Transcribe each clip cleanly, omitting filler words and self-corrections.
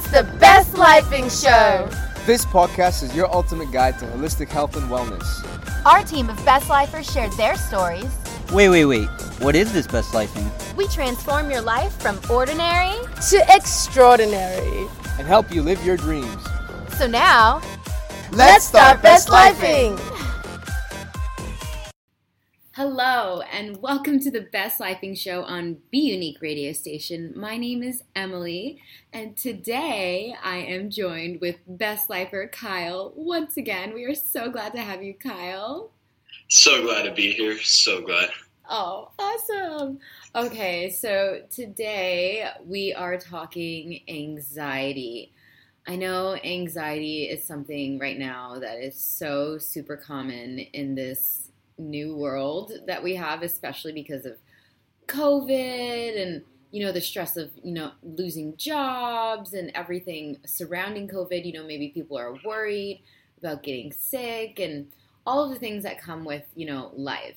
It's the Best Lifing Show. This podcast is your ultimate guide to holistic health and wellness. Our team of Best Lifers shared their stories. Wait. What is this Best Lifing? We transform your life from ordinary to extraordinary And help you live your dreams. So now, let's start Best Lifing. Hello, and welcome to the Best Lifing Show on Be Unique radio station. My name is Emily, and today I am joined with Best Lifer Kyle. Once again, we are so glad to have you, Kyle. So glad to be here. So glad. Oh, awesome. Okay, so today we are talking anxiety. I know anxiety is something right now that is so super common in this new world that we have, especially because of COVID and, the stress of, losing jobs and everything surrounding COVID. Maybe people are worried about getting sick and all of the things that come with, life.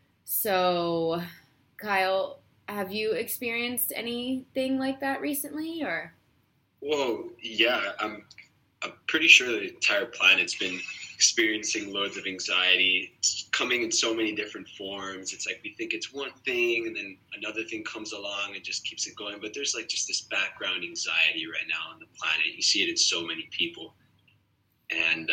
So, Kyle, have you experienced anything like that recently, or? Well, yeah, I'm pretty sure the entire planet's been experiencing loads of anxiety. It's coming in so many different forms. It's like we think it's one thing and then another thing comes along and just keeps it going. But there's like just this background anxiety right now on the planet. You see it in so many people. And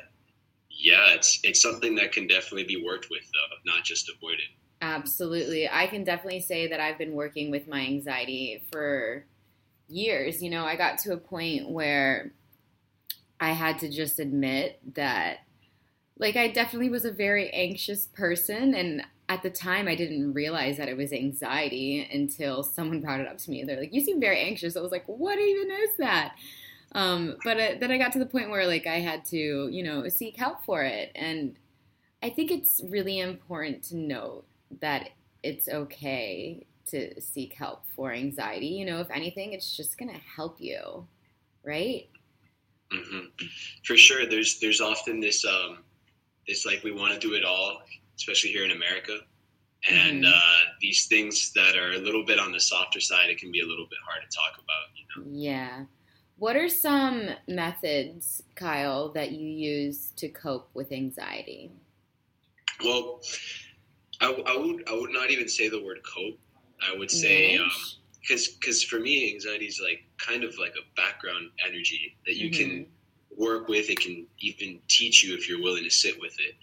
it's something that can definitely be worked with, though, not just avoided. Absolutely. I can definitely say that I've been working with my anxiety for years. I got to a point where I had to just admit that, I definitely was a very anxious person, and at the time I didn't realize that it was anxiety until someone brought it up to me. They're like, "You seem very anxious." I was like, "What even is that?" But then I got to the point where, I had to, seek help for it, and I think it's really important to note that it's okay to seek help for anxiety. If anything, it's just going to help you, right? Mm-hmm. For sure. There's often this we want to do it all, especially here in America. And these things that are a little bit on the softer side, it can be a little bit hard to talk about, Yeah. What are some methods, Kyle, that you use to cope with anxiety? Well, I would not even say the word cope. I would say, because for me, anxiety is kind of like a background energy that you can work with. It can even teach you if you're willing to sit with it.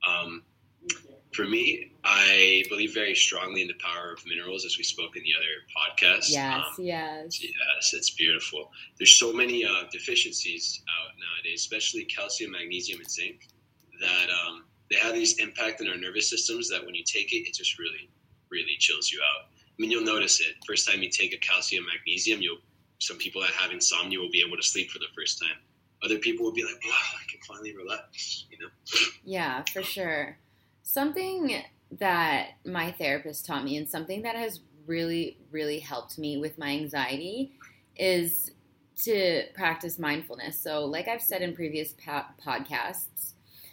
For me, I believe very strongly in the power of minerals, as we spoke in the other podcast. Yes, it's beautiful. There's so many deficiencies out nowadays, especially calcium, magnesium, and zinc, that they have these impact in our nervous systems that when you take it, it just really, really chills you out. I mean, you'll notice it. First time you take a calcium, magnesium, some people that have insomnia will be able to sleep for the first time. Other people will be like, wow, I can finally relax, Yeah, for sure. Something that my therapist taught me and something that has really, really helped me with my anxiety is to practice mindfulness. So like I've said in previous podcasts,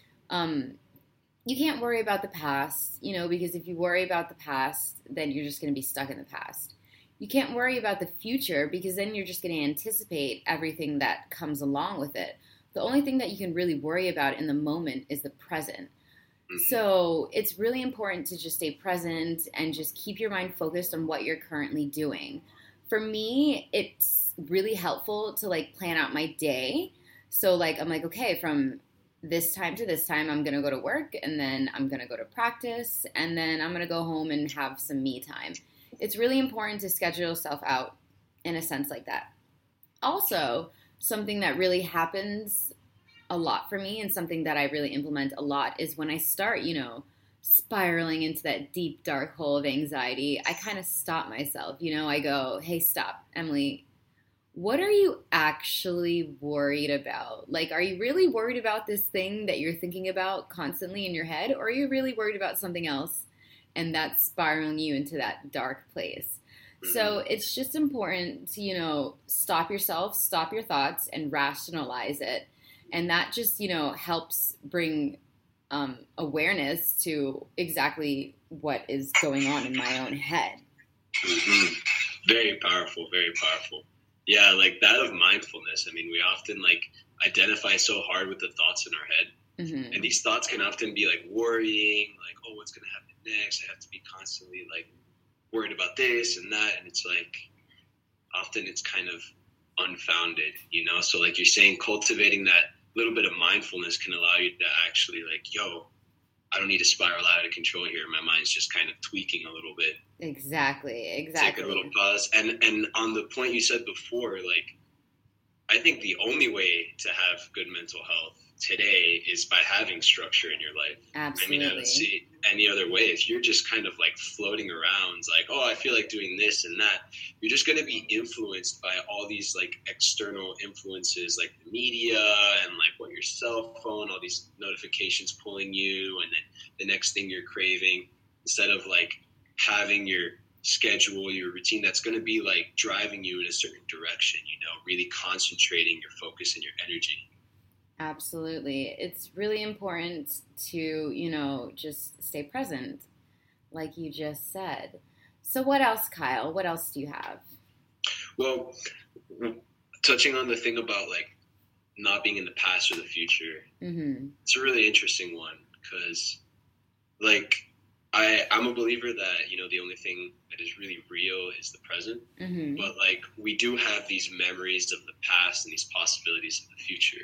you can't worry about the past, because if you worry about the past, then you're just going to be stuck in the past. You can't worry about the future because then you're just going to anticipate everything that comes along with it. The only thing that you can really worry about in the moment is the present. So it's really important to just stay present and just keep your mind focused on what you're currently doing. For me, it's really helpful to plan out my day. So I'm okay, from this time to this time, I'm going to go to work, and then I'm going to go to practice, and then I'm going to go home and have some me time. It's really important to schedule yourself out in a sense like that. Also, something that really happens a lot for me and something that I really implement a lot is when I start, spiraling into that deep, dark hole of anxiety, I kind of stop myself. I go, hey, stop, Emily. What are you actually worried about? Are you really worried about this thing that you're thinking about constantly in your head? Or are you really worried about something else and that's spiraling you into that dark place? So it's just important to, stop yourself, stop your thoughts, and rationalize it. And that just, helps bring awareness to exactly what is going on in my own head. Very powerful, very powerful. Yeah, like that of mindfulness. I mean, we often like identify so hard with the thoughts in our head. Mm-hmm. And these thoughts can often be like worrying, like, oh, what's going to happen next? I have to be constantly like worried about this and that. And it's like, often it's kind of unfounded, you know? So like you're saying, cultivating that little bit of mindfulness can allow you to actually like, yo, I don't need to spiral out of control here. My mind's just kind of tweaking a little bit. Exactly. Take a little pause. And on the point you said before, like, I think the only way to have good mental health today is by having structure in your life. Absolutely. I mean, I don't see any other way. If you're just kind of like floating around, like, oh, I feel like doing this and that, you're just going to be influenced by all these like external influences, like the media and like what your cell phone, all these notifications pulling you, and then the next thing you're craving, instead of like having your schedule, your routine that's going to be like driving you in a certain direction, you know, really concentrating your focus and your energy. Absolutely. It's really important to, you know, just stay present, like you just said. So what else, Kyle? What else do you have? Well, touching on the thing about like not being in the past or the future, It's a really interesting one because like I'm a believer that, you know, the only thing that is really real is the present. But like we do have these memories of the past and these possibilities of the future.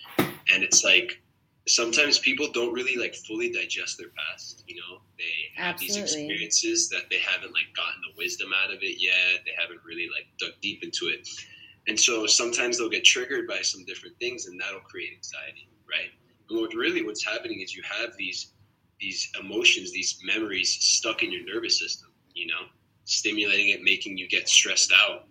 And it's like sometimes people don't really like fully digest their past, you know. They have these experiences that they haven't like gotten the wisdom out of it yet. They haven't really like dug deep into it. And so sometimes they'll get triggered by some different things and that'll create anxiety, right? And what's happening is you have these emotions, these memories stuck in your nervous system, you know, stimulating it, making you get stressed out,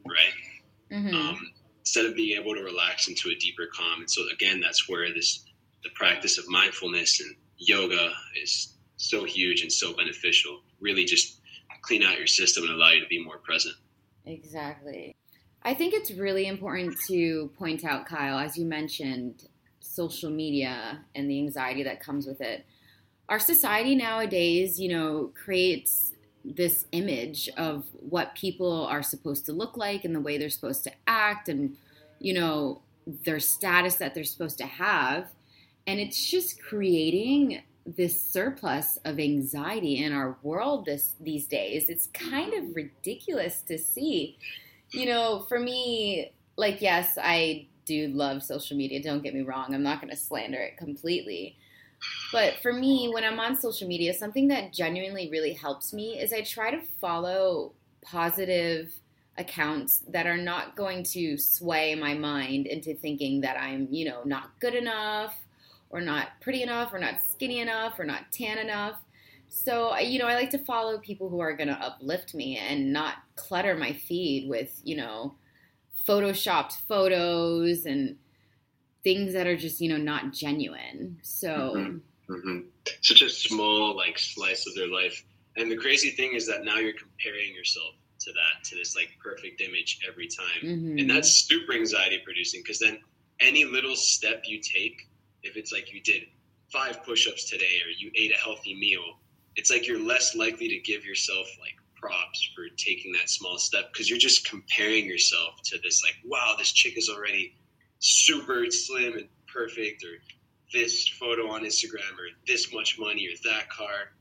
right? Instead of being able to relax into a deeper calm. And so again, that's where the practice of mindfulness and yoga is so huge and so beneficial. Really just clean out your system and allow you to be more present. Exactly. I think it's really important to point out, Kyle, as you mentioned, social media and the anxiety that comes with it. Our society nowadays, you know, creates this image of what people are supposed to look like and the way they're supposed to act and, you know, their status that they're supposed to have. And it's just creating this surplus of anxiety in our world these days. It's kind of ridiculous to see. You know, for me, like, yes, I do love social media. Don't get me wrong. I'm not going to slander it completely. But for me, when I'm on social media, something that genuinely really helps me is I try to follow positive accounts that are not going to sway my mind into thinking that I'm, you know, not good enough or not pretty enough or not skinny enough or not tan enough. So, you know, I like to follow people who are going to uplift me and not clutter my feed with, you know, photoshopped photos and things that are just, you know, not genuine. So Such a small like slice of their life. And the crazy thing is that now you're comparing yourself to this like perfect image every time. And that's super anxiety producing because then any little step you take, if it's like you did 5 push-ups today or you ate a healthy meal, it's like you're less likely to give yourself like props for taking that small step because you're just comparing yourself to this like, wow, this chick is already super slim and perfect, or this photo on Instagram, or this much money, or that car.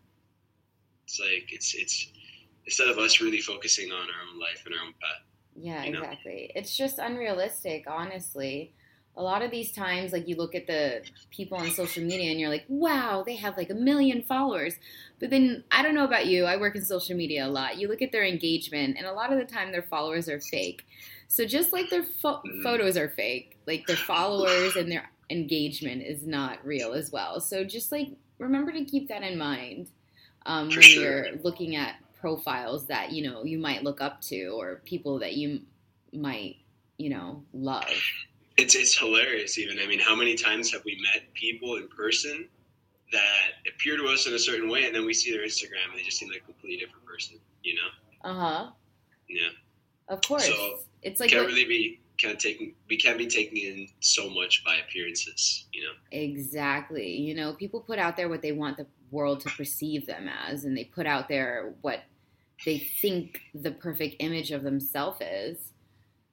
It's like it's instead of us really focusing on our own life and our own path. Yeah, exactly. It's just unrealistic, honestly. A lot of these times, like, you look at the people on social media and you're like, wow, they have like 1 million followers. But then, I don't know about you, I work in social media a lot. You look at their engagement, and a lot of the time their followers are fake. So just like their photos are fake, like their followers and their engagement is not real as well. So just like remember to keep that in mind when you're looking at profiles that, you know, you might look up to or people that you might, you know, love. It's hilarious even. I mean, how many times have we met people in person that appear to us in a certain way and then we see their Instagram and they just seem like a completely different person, you know? Yeah. Of course. So it's like we can't be taken in so much by appearances, you know? Exactly. You know, people put out there what they want the world to perceive them as, and they put out there what they think the perfect image of themselves is.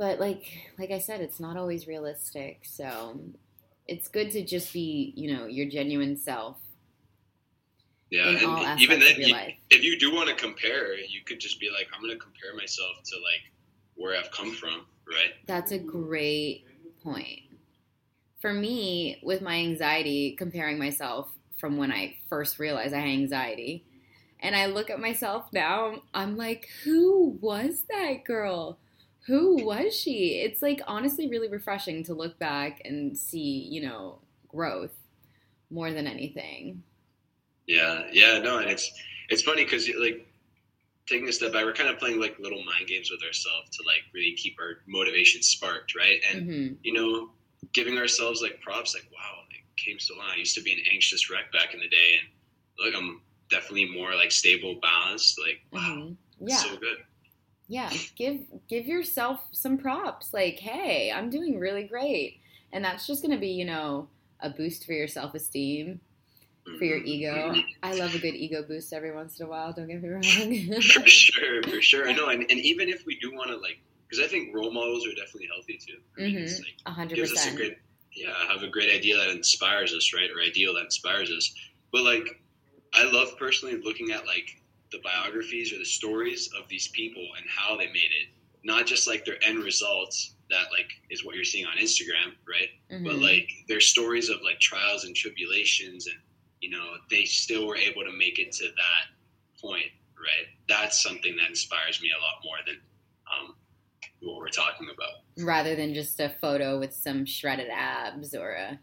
But like I said, it's not always realistic. So it's good to just be, your genuine self. Yeah, in all and aspects even then, of your life. if you do want to compare, you could just be like, I'm going to compare myself to like where I've come from, right? That's a great point. For me, with my anxiety, comparing myself from when I first realized I had anxiety, and I look at myself now, I'm like, who was that girl? Who was she? It's like honestly really refreshing to look back and see, growth more than anything. Yeah, no, and it's funny because like taking a step back, we're kind of playing like little mind games with ourselves to like really keep our motivation sparked, right? And giving ourselves like props, like wow, it came so long. I used to be an anxious wreck back in the day, and look, I'm definitely more like stable, balanced. Like wow, yeah, so good. Yeah, give yourself some props. Like, hey, I'm doing really great, and that's just gonna be a boost for your self-esteem. For your ego. I love a good ego boost every once in a while, don't get me wrong. For sure. I know, and even if we do want to like, because I think role models are definitely healthy too. I mean, it's like, 100%. Gives us have a great idea that inspires us, right? Or ideal that inspires us. But like, I love personally looking at like the biographies or the stories of these people and how they made it. Not just like their end results that like is what you're seeing on Instagram, right? But like their stories of like trials and tribulations and they still were able to make it to that point, right? That's something that inspires me a lot more than what we're talking about. Rather than just a photo with some shredded abs or a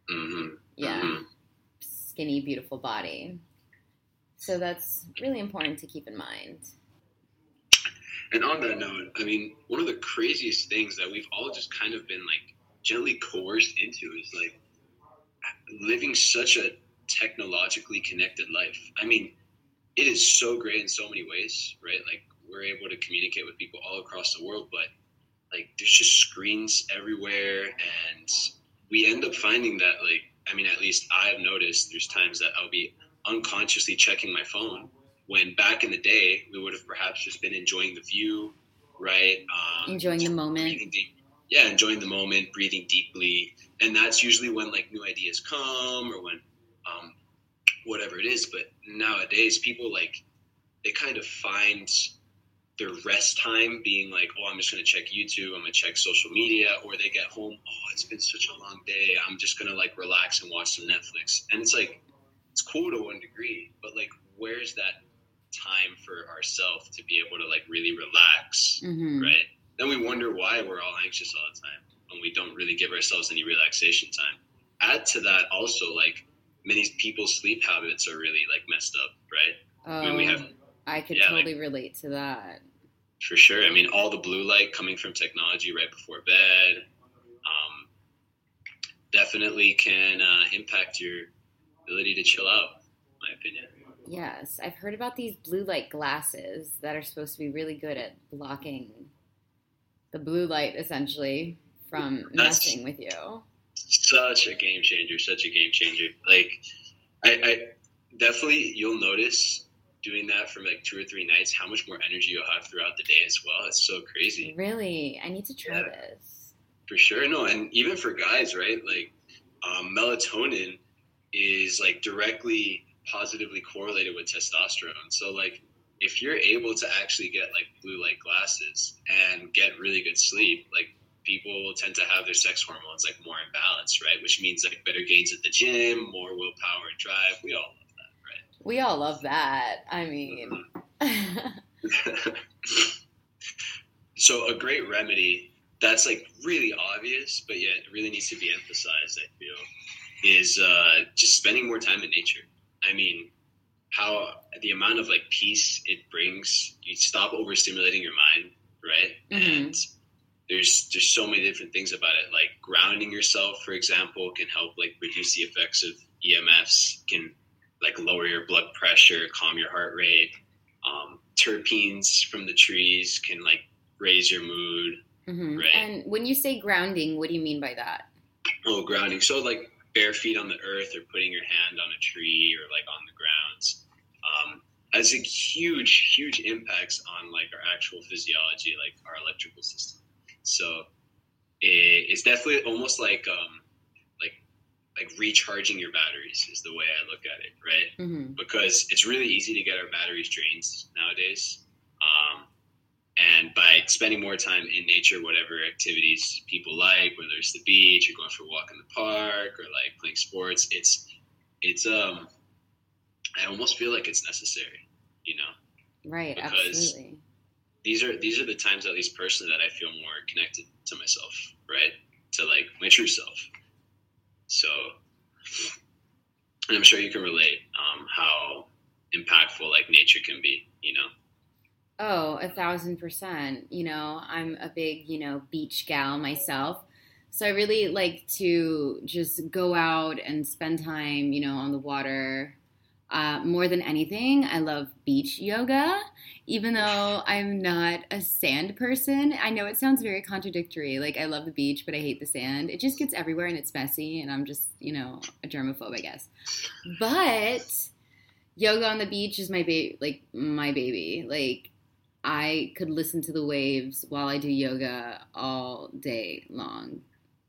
skinny, beautiful body. So that's really important to keep in mind. And on that note, I mean, one of the craziest things that we've all just kind of been like gently coerced into is like living such a technologically connected life. I mean, it is so great in so many ways, right? Like we're able to communicate with people all across the world, but like there's just screens everywhere, and we end up finding that like, I mean, at least I've noticed there's times that I'll be unconsciously checking my phone when back in the day we would have perhaps just been enjoying the view, right? Enjoying the moment. Enjoying the moment, breathing deeply, and that's usually when like new ideas come or when whatever it is. But nowadays people like they kind of find their rest time being like, oh, I'm just going to check YouTube, I'm going to check social media, or they get home, oh, it's been such a long day, I'm just going to like relax and watch some Netflix. And it's like, it's cool to one degree, but like where's that time for ourselves to be able to like really relax, right? Then we wonder why we're all anxious all the time when we don't really give ourselves any relaxation time. Add to that also like many people's sleep habits are really like messed up, right? Oh, I mean, I could totally relate to that. For sure. I mean, all the blue light coming from technology right before bed definitely can impact your ability to chill out, in my opinion. Yes, I've heard about these blue light glasses that are supposed to be really good at blocking the blue light, essentially, from messing with you. Such a game changer. Like, I definitely, you'll notice doing that for like 2 or 3 nights, how much more energy you'll have throughout the day as well. It's so crazy. Really? I need to try this. For sure. No, and even for guys, right? Like, melatonin is like directly positively correlated with testosterone. So like if you're able to actually get like blue light glasses and get really good sleep, like people tend to have their sex hormones like more in balance, right? Which means like better gains at the gym, more willpower and drive. We all love that, right? We all love that. I mean, so a great remedy that's like really obvious, but yet it really needs to be emphasized, I feel, is just spending more time in nature. I mean, how the amount of like peace it brings, you stop overstimulating your mind, right? And there's so many different things about it. Like grounding yourself, for example, can help like reduce the effects of EMFs, can like lower your blood pressure, calm your heart rate. Terpenes from the trees can like raise your mood, right? And when you say grounding, what do you mean by that? Oh, grounding. So like bare feet on the earth or putting your hand on a tree or like on the grounds has a huge impacts on like our actual physiology, like our electrical system. So it's definitely almost like recharging your batteries is the way I look at it, right? Mm-hmm. Because it's really easy to get our batteries drained nowadays. And by spending more time in nature, whatever activities people like, whether it's the beach or going for a walk in the park or like playing sports, it's I almost feel like it's necessary, you know? Right, because absolutely. These are the times, at least personally, that I feel more connected to myself, right? To like my true self. So, and I'm sure you can relate how impactful like nature can be, you know? Oh, 1,000%. You know, I'm a big, beach gal myself. So I really like to just go out and spend time, on the water. More than anything, I love beach yoga, even though I'm not a sand person. I know it sounds very contradictory. Like, I love the beach, but I hate the sand. It just gets everywhere and it's messy, and I'm just, a germaphobe, I guess. But yoga on the beach is my baby. Like, I could listen to the waves while I do yoga all day long.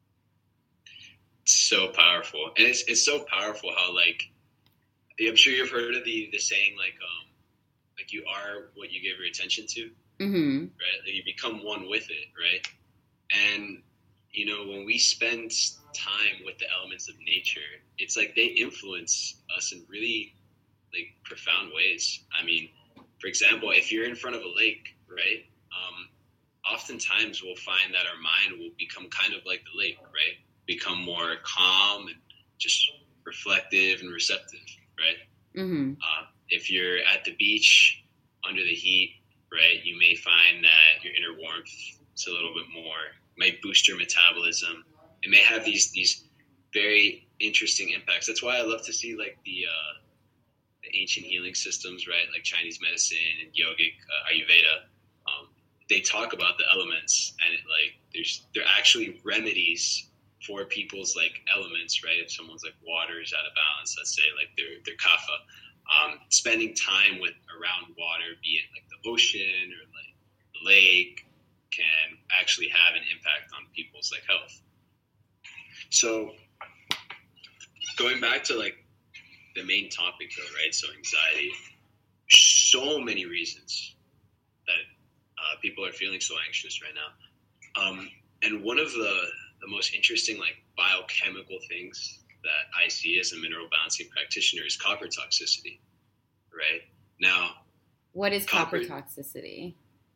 So powerful. And it's so powerful how, like, I'm sure you've heard of the saying, like you are what you give your attention to, mm-hmm. right? Like you become one with it, right? And, when we spend time with the elements of nature, it's like they influence us in really, like, profound ways. I mean, for example, if you're in front of a lake, right, oftentimes we'll find that our mind will become kind of like the lake, right? Become more calm and just reflective and receptive, right? Mm-hmm. If you're at the beach under the heat, right, you may find that your inner warmth is a little bit more, might boost your metabolism. It may have these very interesting impacts. That's why I love to see like the ancient healing systems, right, like Chinese medicine and yogic Ayurveda. They talk about the elements, and they're actually remedies for people's like elements, right? If someone's like water is out of balance, let's say like their kapha, spending time around water, be it like the ocean or like the lake, can actually have an impact on people's like health. So going back to like the main topic though, right? So anxiety, so many reasons that people are feeling so anxious right now. And one of the most interesting like biochemical things that I see as a mineral balancing practitioner is copper toxicity, right? Now, what is copper toxicity?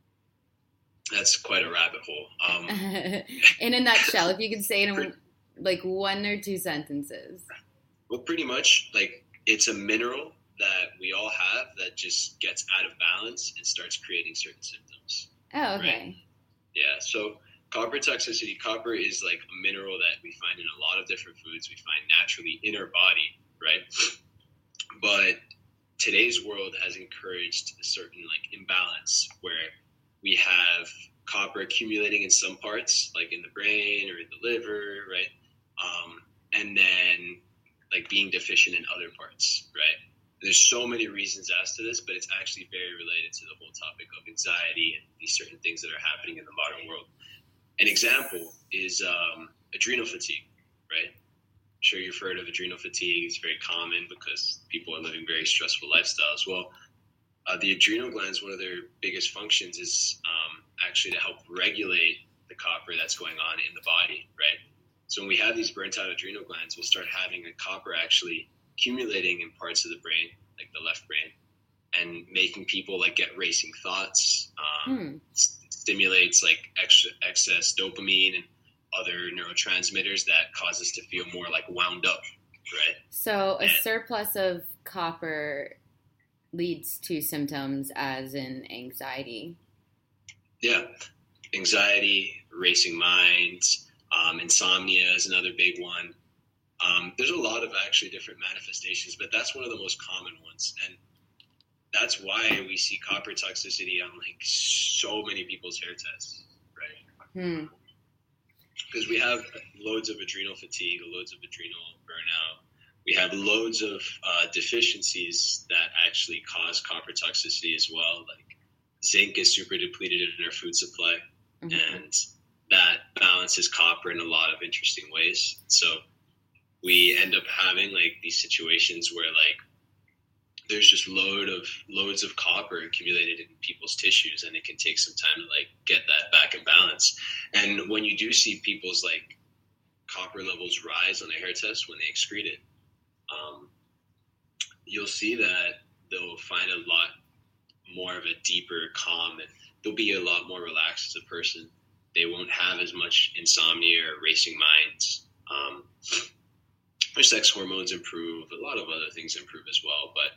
That's quite a rabbit hole. In a nutshell, if you could say it in like one or two sentences. Well, pretty much like it's a mineral that we all have that just gets out of balance and starts creating certain symptoms. Oh, okay. Right? Yeah, so copper toxicity. Copper is like a mineral that we find in a lot of different foods. We find naturally in our body, right? But today's world has encouraged a certain like imbalance where we have copper accumulating in some parts, like in the brain or in the liver, right? And then like being deficient in other parts, right? There's so many reasons as to this, but it's actually very related to the whole topic of anxiety and these certain things that are happening in the modern world. An example is adrenal fatigue, right? I'm sure you've heard of adrenal fatigue. It's very common because people are living very stressful lifestyles. Well, the adrenal glands, one of their biggest functions is actually to help regulate the copper that's going on in the body, right? So when we have these burnt out adrenal glands, we'll start having a copper actually accumulating in parts of the brain, like the left brain, and making people like get racing thoughts. Stimulates like excess dopamine and other neurotransmitters that cause us to feel more like wound up, right? So a surplus of copper leads to symptoms as in anxiety. Yeah. Anxiety, racing minds, insomnia is another big one. There's a lot of actually different manifestations, but that's one of the most common ones. And that's why we see copper toxicity on like so many people's hair tests, right? Because we have loads of adrenal fatigue, loads of adrenal burnout. We have loads of deficiencies that actually cause copper toxicity as well. Like zinc is super depleted in our food supply, and that balances copper in a lot of interesting ways. So we end up having like these situations where like there's just loads of copper accumulated in people's tissues, and it can take some time to like get that back in balance. And when you do see people's like copper levels rise on a hair test when they excrete it, you'll see that they'll find a lot more of a deeper calm, and they'll be a lot more relaxed as a person. They won't have as much insomnia or racing minds. Their sex hormones improve. A lot of other things improve as well. But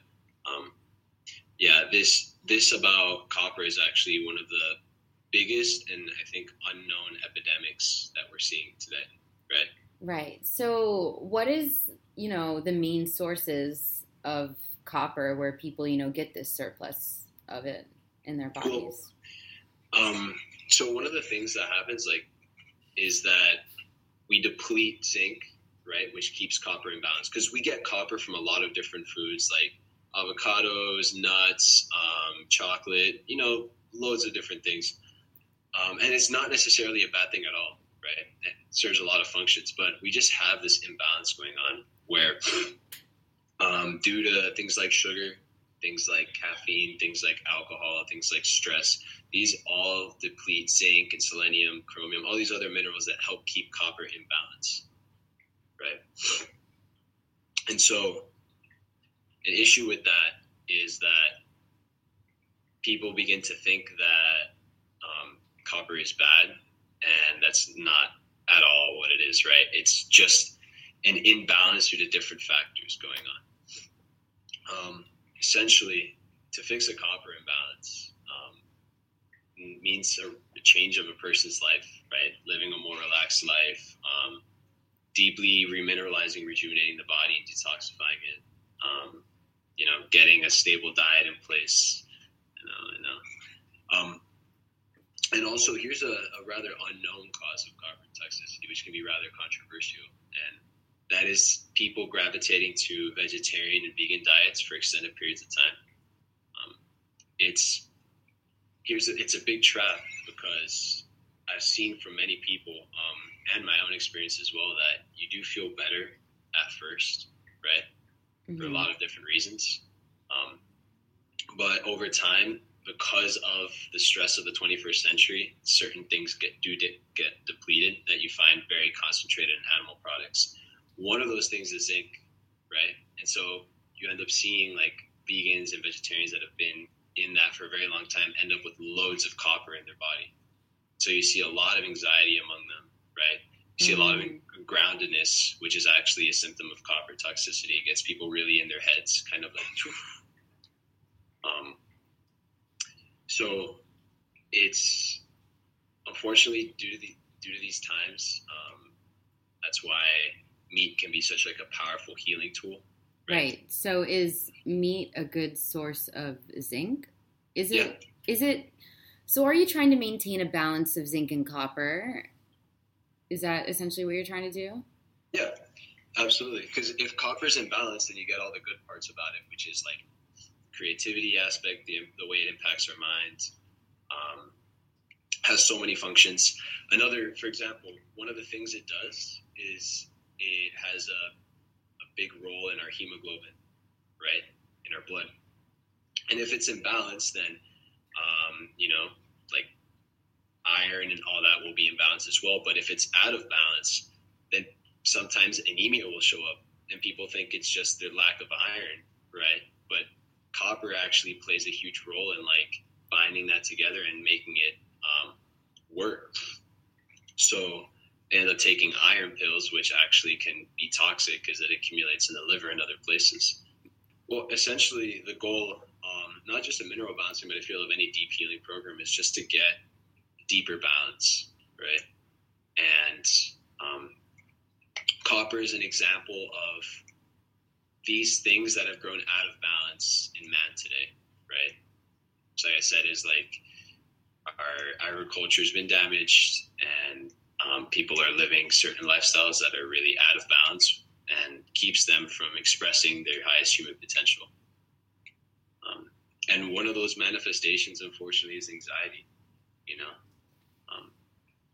this about copper is actually one of the biggest and I think unknown epidemics that we're seeing today, right? Right. So what is, the main sources of copper where people, get this surplus of it in their bodies? Cool. So one of the things that happens is that we deplete zinc, right, which keeps copper in balance, because we get copper from a lot of different foods like avocados, nuts, chocolate, loads of different things. And it's not necessarily a bad thing at all, right? It serves a lot of functions, but we just have this imbalance going on where due to things like sugar, things like caffeine, things like alcohol, things like stress, these all deplete zinc and selenium, chromium, all these other minerals that help keep copper in balance, right? And so an issue with that is that people begin to think that copper is bad, and that's not at all what it is, right? It's just an imbalance due to different factors going on. Essentially, to fix a copper imbalance means a change of a person's life, right? Living a more relaxed life, deeply remineralizing, rejuvenating the body, detoxifying it, getting a stable diet in place, and also here's a rather unknown cause of copper toxicity, which can be rather controversial, and that is people gravitating to vegetarian and vegan diets for extended periods of time. It's a big trap, because I've seen from many people, and my own experience as well, that you do feel better at first, right? Mm-hmm. For a lot of different reasons. But over time, because of the stress of the 21st century, certain things get depleted that you find very concentrated in animal products. One of those things is zinc, right? And so you end up seeing like vegans and vegetarians that have been in that for a very long time end up with loads of copper in their body. So you see a lot of anxiety among them, right? You see a lot of groundedness, which is actually a symptom of copper toxicity. It gets people really in their heads, kind of like, so it's unfortunately due to these times, that's why meat can be such like a powerful healing tool. Right. So is meat a good source of zinc? Is it, so are you trying to maintain a balance of zinc and copper? Is that essentially what you're trying to do? Yeah, absolutely. Because if copper's in balance, then you get all the good parts about it, which is like creativity aspect, the way it impacts our minds, has so many functions. For example, one of the things it does is it has a big role in our hemoglobin, right, in our blood. And if it's in balance, then, like iron and all that will be in balance as well. But if it's out of balance, then sometimes anemia will show up, and people think it's just their lack of iron, right? But copper actually plays a huge role in like binding that together and making it work. So they end up taking iron pills, which actually can be toxic because it accumulates in the liver and other places. Well, essentially the goal, not just a mineral balancing, but I feel of any deep healing program, is just to get deeper balance, right? And copper is an example of these things that have grown out of balance in man today, right? So like I said, is like our agriculture has been damaged, and people are living certain lifestyles that are really out of balance and keeps them from expressing their highest human potential. And one of those manifestations, unfortunately, is anxiety,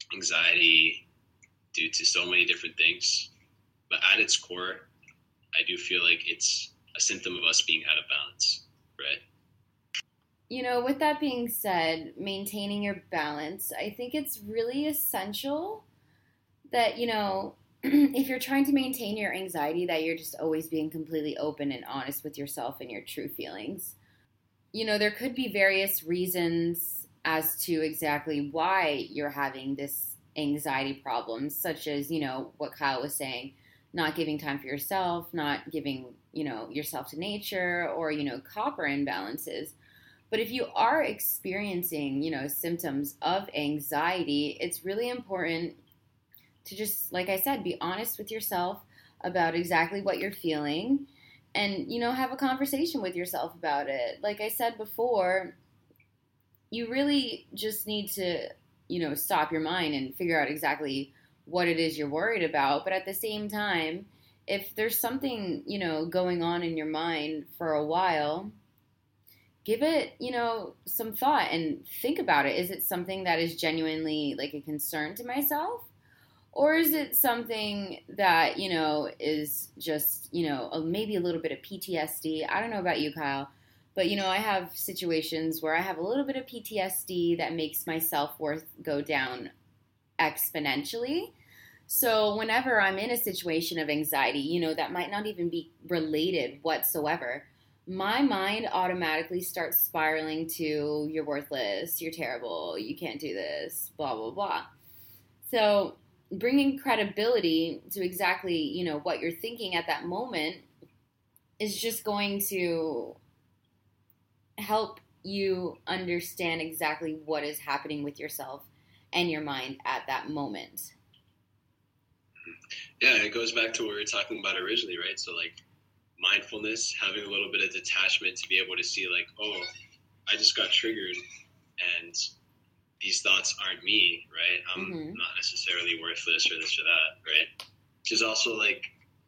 anxiety due to so many different things. But at its core, I do feel like it's a symptom of us being out of balance, right? You know, with that being said, maintaining your balance, I think it's really essential that, you know, if you're trying to maintain your anxiety, that you're just always being completely open and honest with yourself and your true feelings. You know, there could be various reasons as to exactly why you're having this anxiety problem, such as, you know, what Kyle was saying, not giving time for yourself, not giving, you know, yourself to nature, or, you know, copper imbalances. But if you are experiencing, you know, symptoms of anxiety, it's really important to just, like I said, be honest with yourself about exactly what you're feeling and, you know, have a conversation with yourself about it. Like I said before, you really just need to, you know, stop your mind and figure out exactly what it is you're worried about. But at the same time, if there's something, you know, going on in your mind for a while, give it, you know, some thought and think about it. Is it something that is genuinely like a concern to myself? Or is it something that, you know, is just, you know, maybe a little bit of PTSD? I don't know about you, Kyle, but, you know, I have situations where I have a little bit of PTSD that makes my self-worth go down exponentially. So whenever I'm in a situation of anxiety, you know, that might not even be related whatsoever, my mind automatically starts spiraling to, you're worthless, you're terrible, you can't do this, blah, blah, blah. So bringing credibility to exactly, you know, what you're thinking at that moment is just going to help you understand exactly what is happening with yourself and your mind at that moment. Yeah, it goes back to what we were talking about originally, right? So, like, mindfulness, having a little bit of detachment to be able to see, like, oh, I just got triggered and these thoughts aren't me, right? I'm not necessarily worthless or this or that, right? Which is also like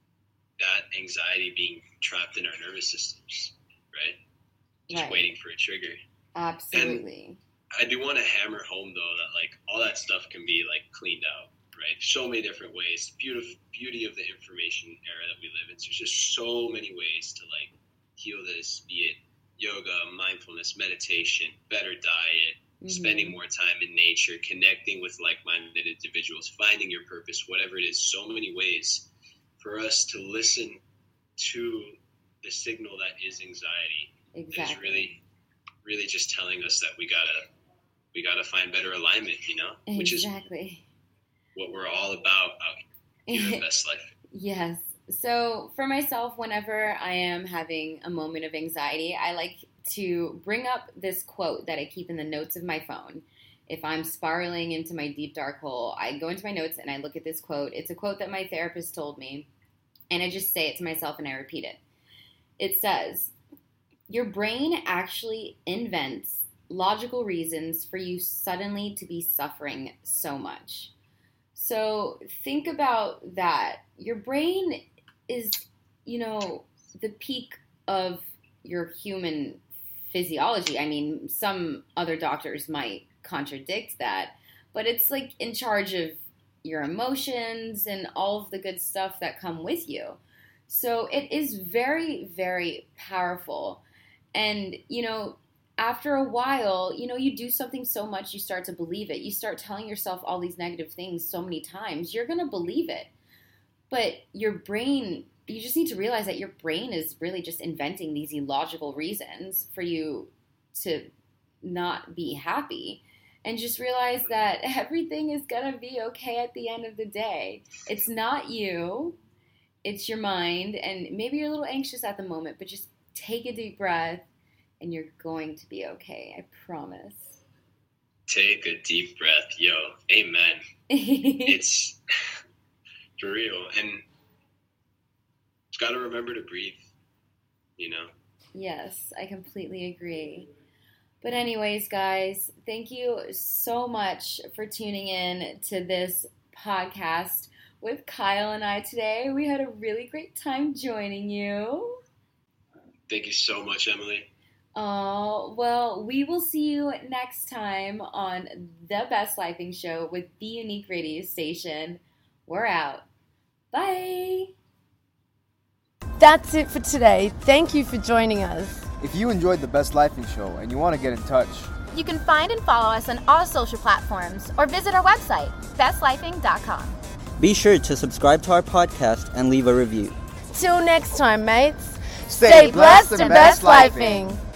that anxiety being trapped in our nervous systems, right? Just waiting for a trigger. Absolutely. And I do want to hammer home, though, that like all that stuff can be like cleaned out, right? So many different ways. Beauty of the information era that we live in. So there's just so many ways to like heal this, be it yoga, mindfulness, meditation, better diet, spending more time in nature, connecting with like-minded individuals, finding your purpose, whatever it is. So many ways for us to listen to the signal that is anxiety. Exactly. Is really, really just telling us that we gotta find better alignment, you know, which is what we're all about out here in Best Life. Yes. So for myself, whenever I am having a moment of anxiety, I like to bring up this quote that I keep in the notes of my phone. If I'm spiraling into my deep dark hole, I go into my notes and I look at this quote. It's a quote that my therapist told me, and I just say it to myself and I repeat it. It says, your brain actually invents logical reasons for you suddenly to be suffering so much. So think about that. Your brain is, you know, the peak of your human physiology. I mean, some other doctors might contradict that, but it's like in charge of your emotions and all of the good stuff that come with you. So it is very, very powerful. And, you know, after a while, you know, you do something so much, you start to believe it. You start telling yourself all these negative things so many times, you're going to believe it. But your brain, you just need to realize that your brain is really just inventing these illogical reasons for you to not be happy. And just realize that everything is going to be okay at the end of the day. It's not you. It's your mind. And maybe you're a little anxious at the moment, but just take a deep breath and you're going to be okay. I promise. Take a deep breath. Yo, amen. It's for real. And just got to remember to breathe, you know? Yes, I completely agree. But anyways, guys, thank you so much for tuning in to this podcast with Kyle and I today. We had a really great time joining you. Thank you so much, Emily. Oh, well, we will see you next time on The Best Lifing Show with The Unique Radio Station. We're out. Bye. That's it for today. Thank you for joining us. If you enjoyed the Best Lifing Show and you want to get in touch, You can find and follow us on all social platforms or visit our website, bestlifing.com. Be sure to subscribe to our podcast and leave a review. Till next time, mates. Stay blessed and best lifing.